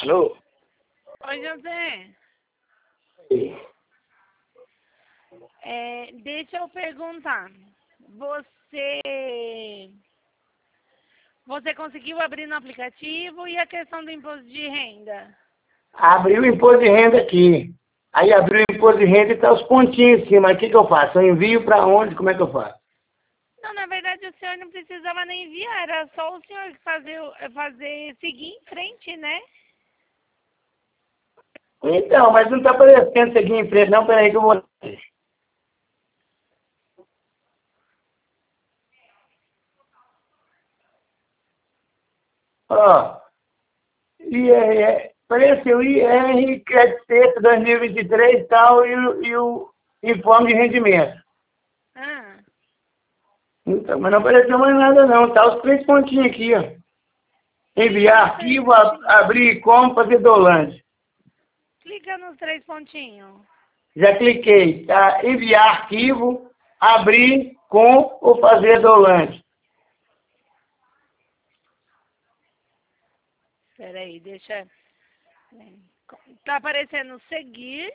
Alô? Oi, José. Sim. Deixa eu perguntar. Você, você conseguiu abrir no aplicativo e a questão do imposto de renda? Abri o imposto de renda aqui. Aí abriu o imposto de renda e tá os pontinhos em cima. Aí o que que eu faço? Eu envio para onde? Como é que eu faço? Não, na verdade o senhor não precisava nem enviar, era só o senhor seguir em frente, né? Então, mas não tá aparecendo isso aqui em frente, não. Peraí que eu vou... Ó, apareceu IR, crédito sexta 2023 e tal, e o informe de rendimento. Ah, Então, mas não apareceu mais nada não. Tá os três pontinhos aqui, ó. Enviar os três arquivo, pontinhos. abrir como fazer download. Clica nos três pontinhos. Já cliquei, tá? Enviar arquivo, abrir com ou fazer download. Peraí, deixa. Tá aparecendo seguir.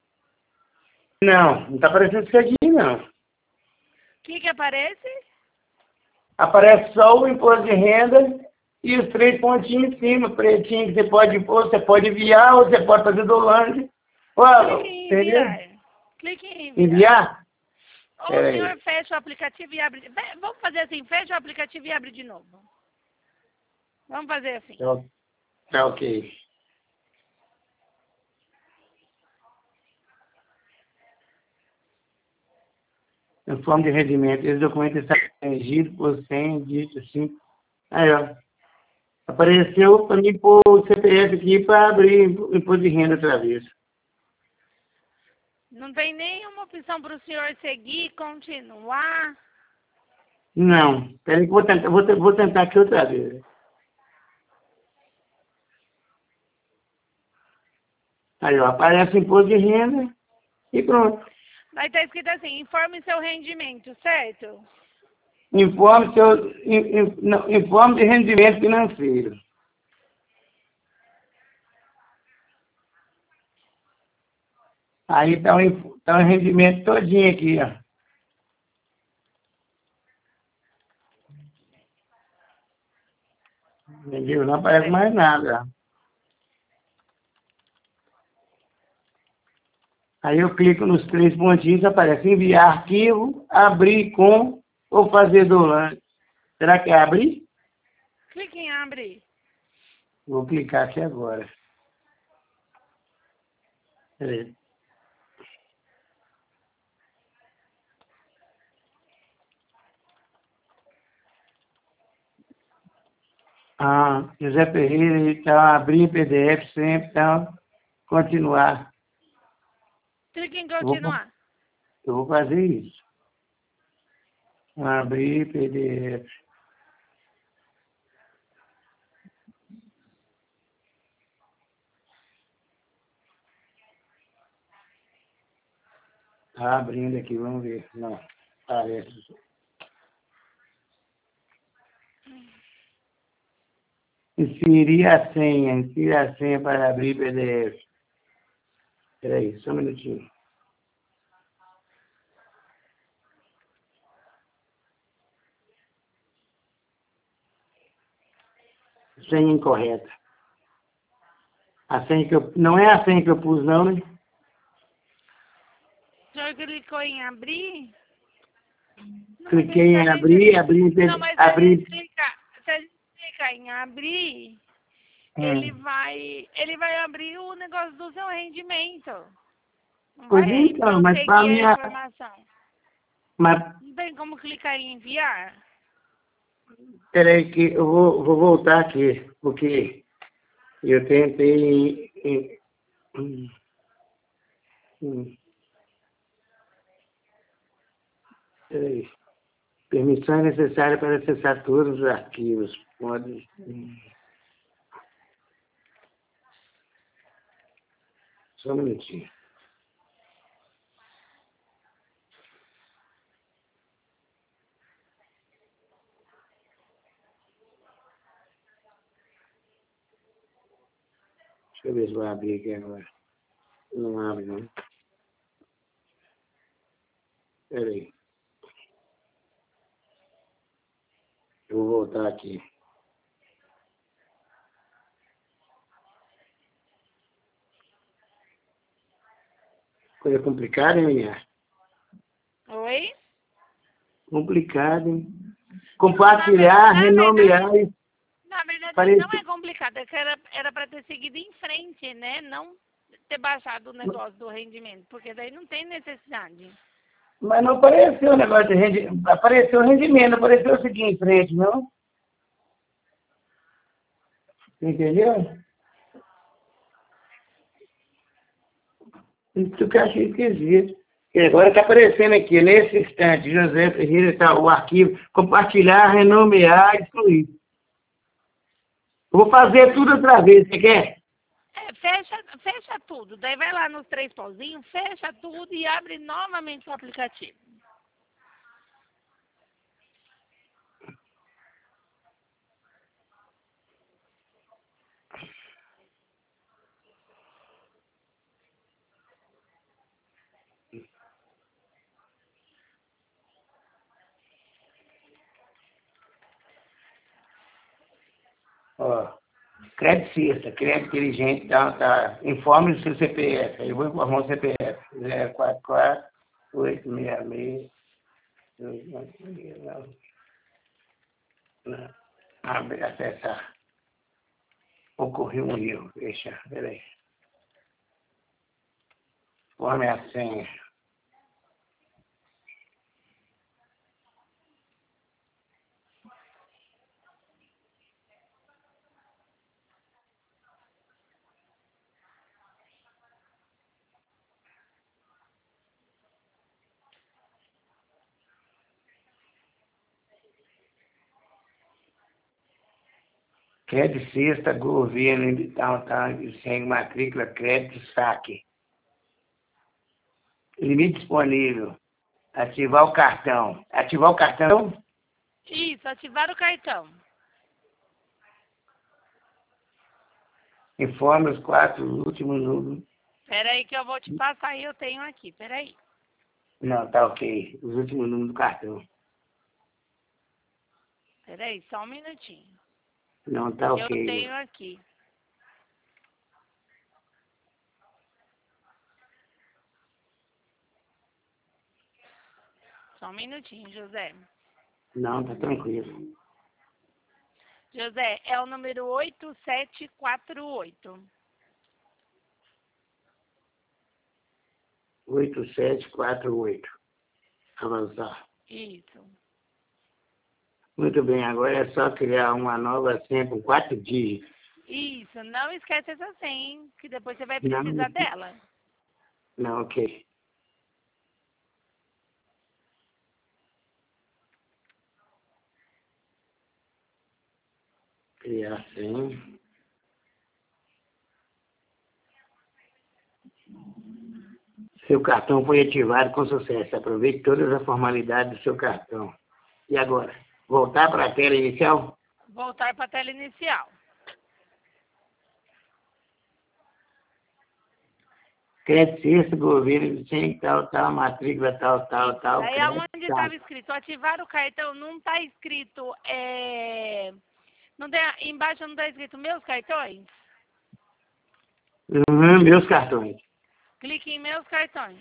Não, não tá aparecendo isso aqui, não. O que aparece? Aparece só o imposto de renda e os três pontinhos em cima, pretinho, que você pode pôr, você pode enviar ou você pode fazer download. Olha, Clique em entendeu? enviar. Clique em enviar. Enviar? Ou o Peraí. senhor fecha o aplicativo e abre. Vamos fazer assim, fecha o aplicativo e abre de novo. Vamos fazer assim. Tá, tá ok. Informe de rendimento. Esse documento está exigido por 100, dígito 5. Aí, ó. Apareceu para mim pôr o CPF aqui para abrir o imposto de renda outra vez. Não tem nenhuma opção para o senhor seguir e continuar. Não. Peraí que eu vou tentar, vou tentar aqui outra vez. Aí, ó. Aparece o imposto de renda e pronto. Vai estar escrito assim, informe seu rendimento, certo? Informe de rendimento financeiro. Aí tá o rendimento todinho aqui, ó. Entendeu? Não aparece mais nada. Aí eu clico nos três pontinhos, aparece enviar arquivo, abrir com ou fazer download. Será que é abrir? Clique em abrir. Vou clicar aqui agora. Peraí. Ah, José Ferreira, então, abrir PDF sempre, então, continuar. Clique em Eu vou, continuar. eu vou fazer isso. Abrir PDF. Tá abrindo aqui, vamos ver. Não, parece. Insira a senha para abrir PDF. Peraí, só um minutinho. Senha incorreta. A senha que eu... Não é a senha que eu pus, não, né? O senhor clicou em abrir? Não, mas Cliquei se a em gente, não, mas abrir. se a gente clicar em abrir, Hum. ele vai abrir o negócio do seu rendimento. Não Pois vai então, mas para prosseguir a minha... informação. Mas, Não tem como clicar em enviar? peraí que eu vou voltar aqui, porque eu tentei... hum, hum, peraí. Permissão é necessária para acessar todos os arquivos. Pode... Só um minutinho. eu ver se vai abrir aqui agora. Não abre, não. Espera aí. Eu vou voltar aqui. Coisa complicada, hein, minha? Oi? Complicado, hein? Compartilhar, renomear e Na verdade, parece... não é complicado. É que era para ter seguido em frente, né? Não ter baixado o negócio do rendimento, porque daí não tem necessidade. Mas não apareceu o negócio de rendimento. Apareceu o rendimento, não apareceu o seguinte em frente, não? Entendeu? Isso que eu achei esquisito. E agora está aparecendo aqui, nesse instante, José Ferreira, tá, o arquivo, compartilhar, renomear, excluir. Eu vou fazer tudo outra vez, você quer? Fecha tudo. Daí vai lá nos 3 pauzinhos, fecha tudo e abre novamente o aplicativo. Ó, crédito cesta, crédito inteligente, informe o seu CPF. Aí eu vou informar o CPF. 044 866 Abre, acessar. Ocorreu um erro. Deixa, peraí. Forme a senha. Crédito cesta, governo, tal, sem matrícula, crédito, saque. Limite disponível. Ativar o cartão. Ativar o cartão? Isso, ativar o cartão. Informe os 4 últimos números. Espera aí que eu vou te passar e eu tenho aqui. Espera aí. Não, tá ok. Os últimos números do cartão. Espera aí, só um minutinho. Não, tá Eu ok. tenho aqui. Só um minutinho, José. Não, tá tranquilo. José, é o número 8748. 8748. Avançar. Isso. Muito bem, agora é só criar uma nova senha com 4 dígitos. Isso, não esquece essa senha, hein, que depois você vai Não, precisar dela. não, ok. Criar senha. Seu cartão foi ativado com sucesso. Aproveite todas as formalidades do seu cartão. E agora? Voltar para a tela inicial? Voltar para a tela inicial. Crédito cesta, governo, sem tal, matrícula, tal. Aí Crédito, aonde estava escrito ativar o cartão, não está escrito, não tem, embaixo não está escrito meus cartões? Meus cartões. Clique em meus cartões.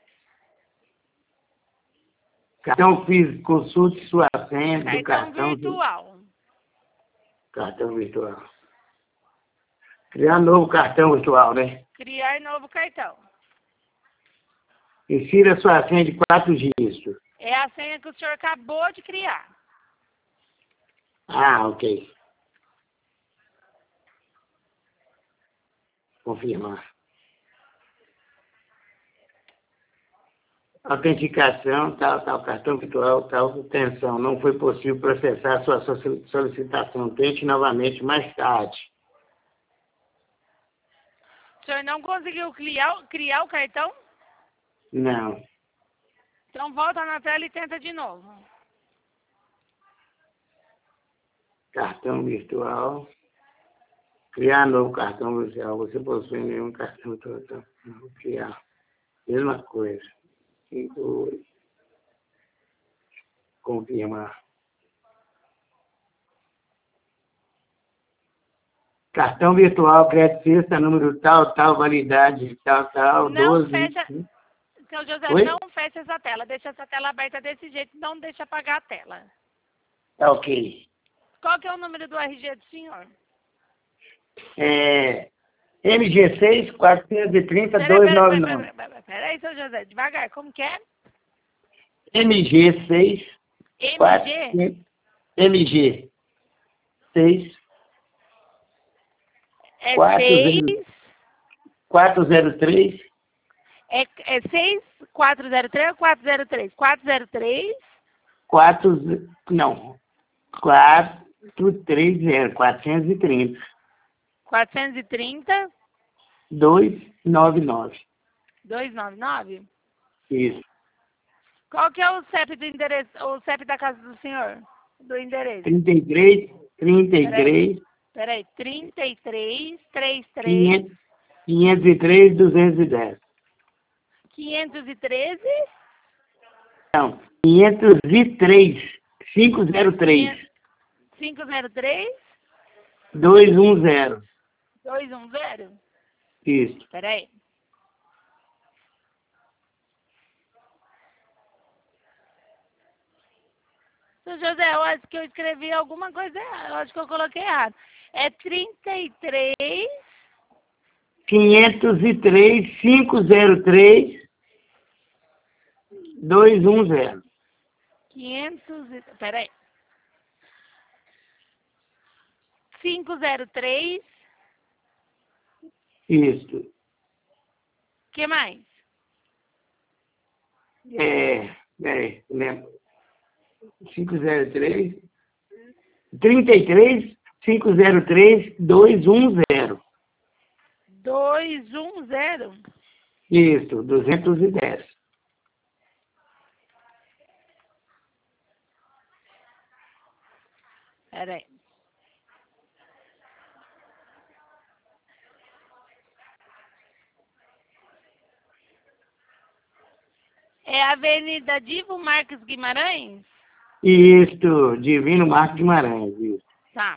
Cartão físico, consulte sua senha do Cartão cartão. virtual. Cartão virtual. Criar novo cartão virtual, né? Criar novo cartão. Insira sua senha de 4 dígitos. É a senha que o senhor acabou de criar. Ah, ok. Confirmar. Autenticação, cartão virtual, atenção. Não foi possível processar sua solicitação. Tente novamente mais tarde. O senhor não conseguiu criar o cartão? Não. Então volta na tela e tenta de novo. Cartão virtual. Criar novo cartão oficial. Você possui nenhum cartão total. Criar. Mesma coisa. E confirmar. Cartão virtual, crédito sexta, número tal, tal, validade, tal, tal, Não 12. fecha. Seu José, Oi? não fecha essa tela. Deixa essa tela aberta desse jeito. Não deixa apagar a tela. Tá ok. Qual que é o número do RG do senhor? MG6 430 299. Peraí, seu José. Devagar. Como que é? MG6 MG? MG 6 É 40 403 É 6403 ou 403? 403 4 não 430 430 430 299. 299? Isso. Qual que é o CEP do endereço, o CEP da casa do senhor? Do endereço. 33 Peraí, 33 33 503 210. 513 Não, 503 503 503 210. 210? Isso. Peraí. Seu José, eu acho que eu escrevi alguma coisa errada. Eu acho que eu coloquei errado. É 33 503 503 210. 500. Peraí. 503. Isso. Que mais? Lembra? 503 33 503 210. 210. Isso, 210. Peraí. É a Avenida Divo Marques Guimarães? Isso, Divino Marco Guimarães. Isso. Tá.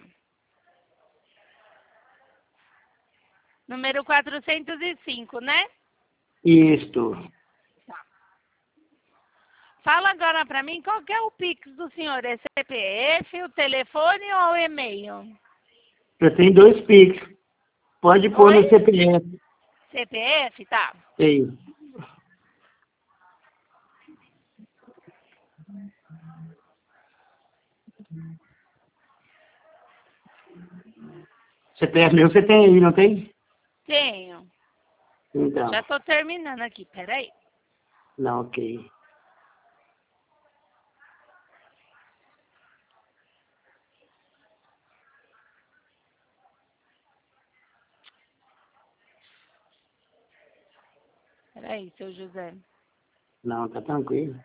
Número 405, né? Isto. Tá. Fala agora pra mim qual que é o Pix do senhor. É CPF, o telefone ou o e-mail? Eu tenho 2 Pix. Pode pôr no Oi? CPF. CPF? Tá. Ei. CPF meu você tem aí, não tem? Tenho. Então, Já tô terminando aqui, peraí. não, ok. Peraí, seu José. Não, tá tranquilo.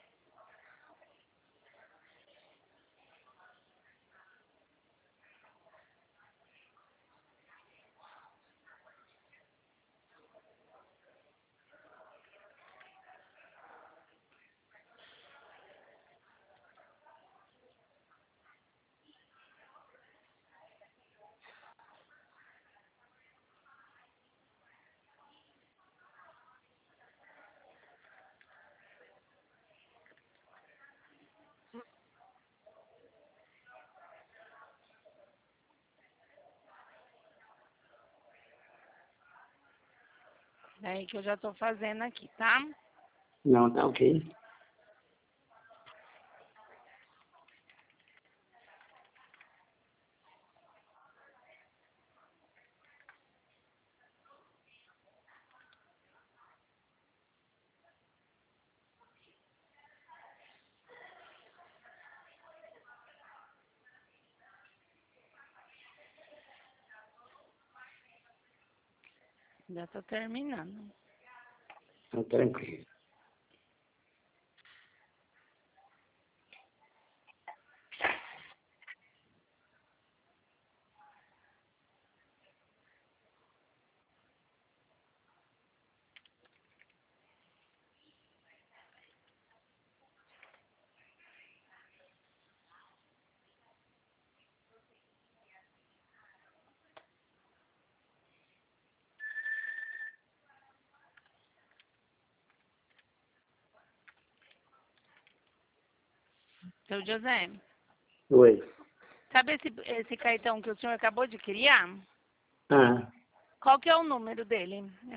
Peraí que eu já tô fazendo aqui, tá? Não, tá ok. Já tô terminando. Tá tranquilo. Seu José, Oi. sabe esse cartão que o senhor acabou de criar? Ah, Qual que é o número dele? É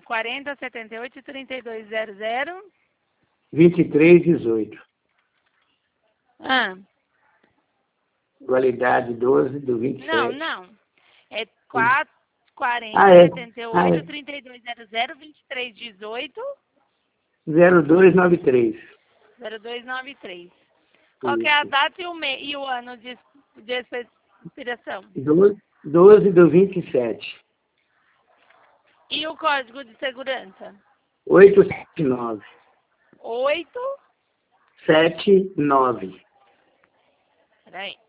4078-3200? 2318. Ah, Validade 12 do não, 27. não. É Ah, é. Ah, é. 4078-3200-2318? 0293. 0293. Qual que é a Isso. data e o ano de expiração? 12 do 27. E o código de segurança? 879. 8. 79. Peraí.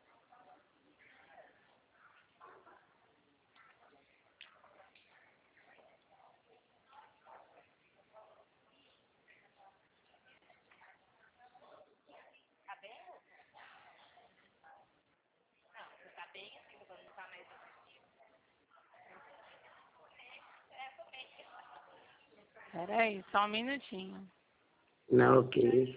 Peraí, só um minutinho. Não, ok.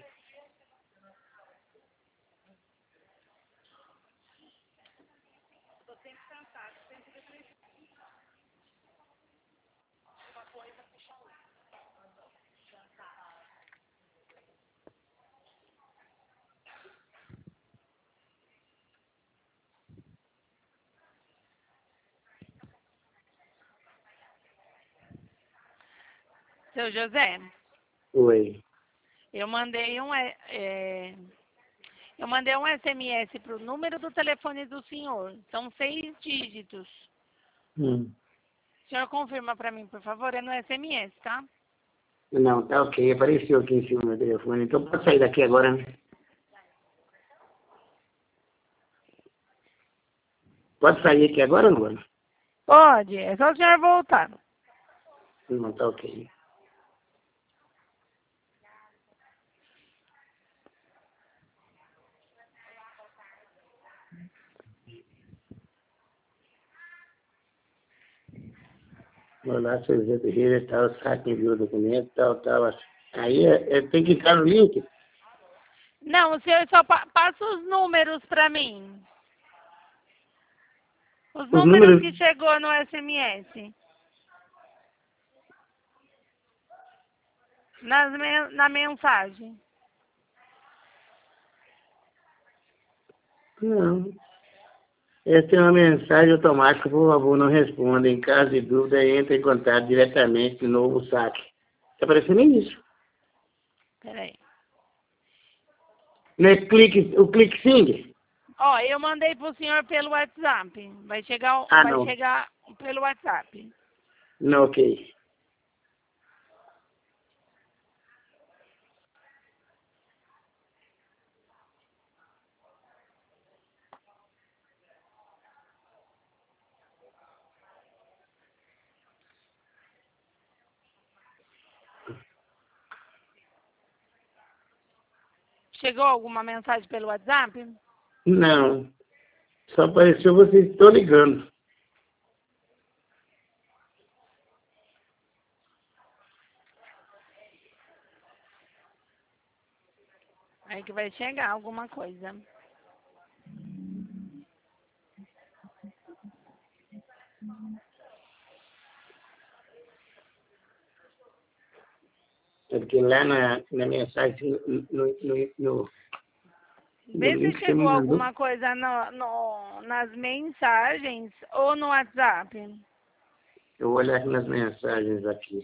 Seu José, Oi. eu mandei eu mandei um SMS para o número do telefone do senhor. São 6 dígitos. Hum. O senhor confirma para mim, por favor? É no SMS, tá? Não, tá ok. Apareceu aqui em cima do meu telefone. Então pode sair daqui agora, né? Pode sair aqui agora ou não? Pode, é só o senhor voltar. Não, tá ok. Olá, seu José Ferreira, tal, saco, enviou o documento, tal. Aí tem que entrar no link. Não, o senhor só passa os números para mim. Os Os números números. que chegou no SMS. Na mensagem. Não. Essa é uma mensagem automática, por favor, não responda. Em caso de dúvida, entre em contato diretamente de novo o saque. Está aparecendo isso. Peraí. Não é o clique sim? Ó, eu mandei pro senhor pelo WhatsApp. Ah, Vai não. chegar pelo WhatsApp. Não, ok. Chegou alguma mensagem pelo WhatsApp? Não. Só apareceu você, estou ligando. Aí que vai chegar alguma coisa. É porque lá na mensagem, no Vê se link que você me chegou mandou, alguma coisa nas mensagens ou no WhatsApp. eu vou olhar nas mensagens aqui.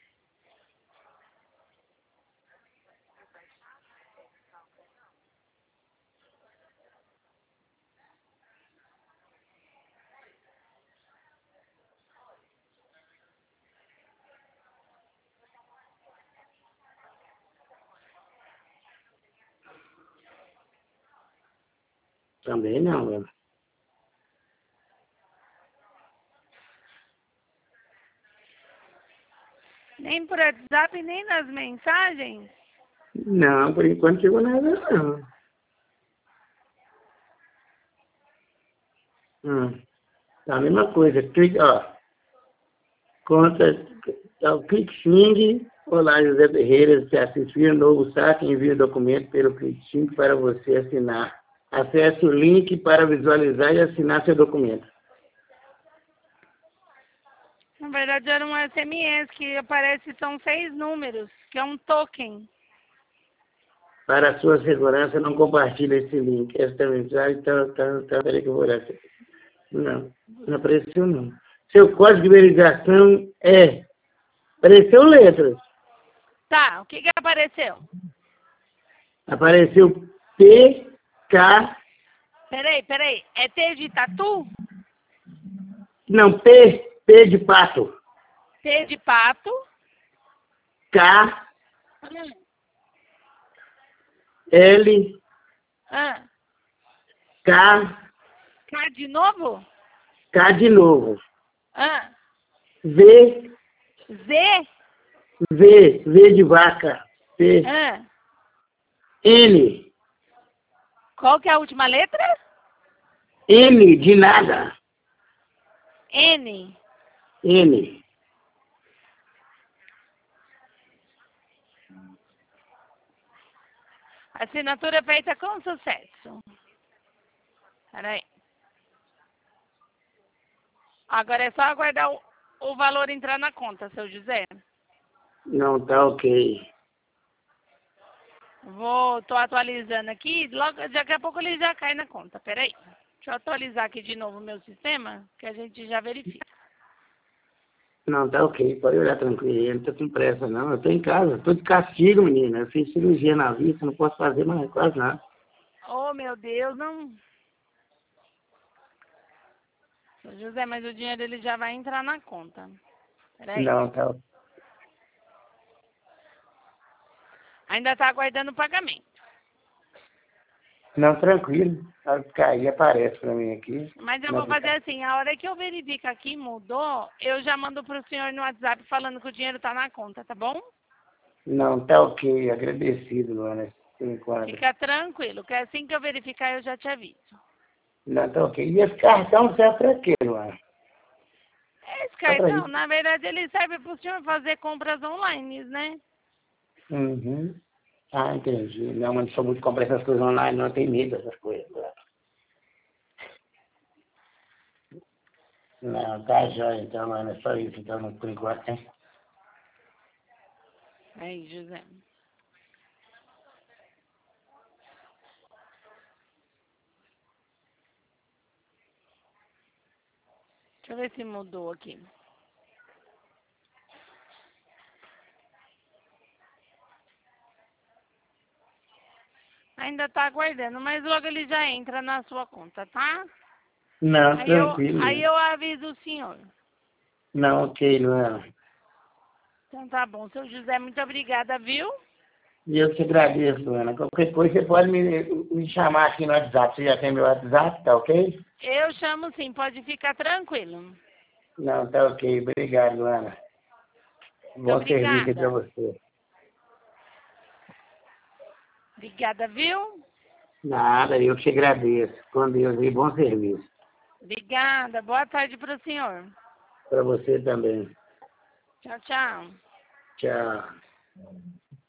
Também não, velho. Nem por WhatsApp, nem nas mensagens. Não, por enquanto chegou nada, não. Tá a mesma coisa. Clique, ó. Conta, tá o clique sim, Olá, José Ferreira, se assistir um novo saque, envie o documento pelo link para você assinar. Acesse o link para visualizar e assinar seu documento. Na verdade, era um SMS que aparece, são 6 números, que é um token. Para a sua segurança, não compartilhe esse link. Esta mensagem peraí que eu vou olhar aqui. Não apareceu não. Seu código de verificação é... Apareceu letras. Tá, o que apareceu? Apareceu PK... Peraí, é T de tatu? Não, P de pato. T de pato? K, Hum. L, K, K de novo? K de novo. Z? V de vaca. P, N. Qual que é a última letra? N de nada. N. N. Assinatura feita com sucesso. Peraí. Agora é só aguardar o valor entrar na conta, seu José. Não tá ok. Tô atualizando aqui, logo, daqui a pouco ele já cai na conta. Peraí. Deixa eu atualizar aqui de novo o meu sistema, que a gente já verifica. Não, tá ok. Pode olhar tranquilo. Eu não tô com pressa, não. Eu tô em casa. Tô de castigo, menina. Eu fiz cirurgia na vista, não posso fazer mais quase nada. Oh, meu Deus, não... Seu José, mas o dinheiro ele já vai entrar na conta. Peraí. Não, tá ok. Ainda tá aguardando o pagamento. Não, tranquilo. Na hora que cair, aparece pra mim aqui. Mas eu vou fazer assim, a hora que eu verifico aqui mudou, eu já mando pro senhor no WhatsApp falando que o dinheiro tá na conta, tá bom? Não, tá ok. Agradecido, Luana, por enquanto. Fica tranquilo, que assim que eu verificar eu já te aviso. Não, tá ok. E esse cartão serve pra quê, Luana? Esse cartão, na verdade, ele serve pro senhor fazer compras online, né? Uhum. Ah, entendi. Não, mas não sou muito comprar essas coisas online, não. Eu tenho medo dessas coisas. Não, tá jóia, então, mano. É só isso, então, por enquanto, hein? Aí, José. Deixa eu ver se mudou aqui. Ainda tá aguardando, mas logo ele já entra na sua conta, tá? Não, Aí tranquilo. eu aviso o senhor. Não, ok, Luana. Então tá bom, seu José, muito obrigada, viu? E eu te agradeço, Luana. Qualquer coisa, você pode me chamar aqui no WhatsApp. Você já tem meu WhatsApp, tá ok? Eu chamo sim, pode ficar tranquilo. Não, tá ok. Obrigado, Luana. Bom serviço aí pra você. Obrigada, viu? Nada, eu te agradeço. Com Deus e bom serviço. Obrigada. Boa tarde para o senhor. Para você também. Tchau, tchau. Tchau.